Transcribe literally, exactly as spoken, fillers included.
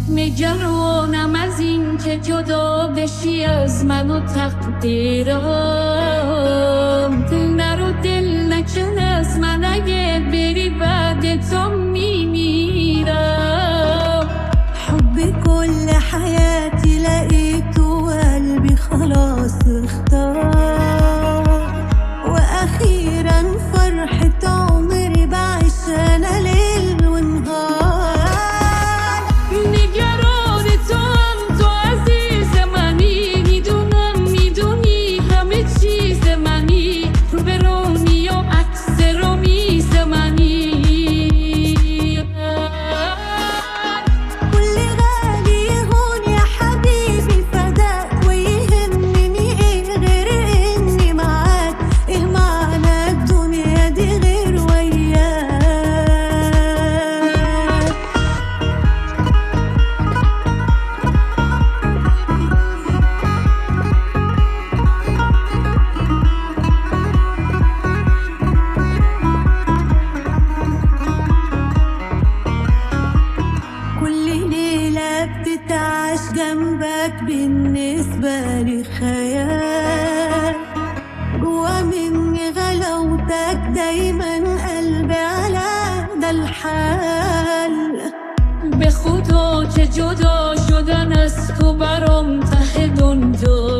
نگرانم از این که جدا بشی از من و تقدیرم. دل نرو دل نکن از من، اگه بری بعد تو میمیرم. حب كل حياتي لقيته وقلبي خلاص اختار، واخيرا فرحة عمري بعيش انا ليل ونهار. نگران تو هم تو عزیز منی، میدونم میدونی همه چیز منی، رو به رونی و عکس رومیز منی. كل غالي هون يا حبيبي فداك، ويهمني ايه غير اني معاك، ايه معنى الدنيا دي غير وياك. كل ليلة بتتعاش جنبك بالنسبة لي خيال، جوا مني غلاوتك دايما قلبي على ده الحال. به خدا که جدا شدن از تو برام ته دنیا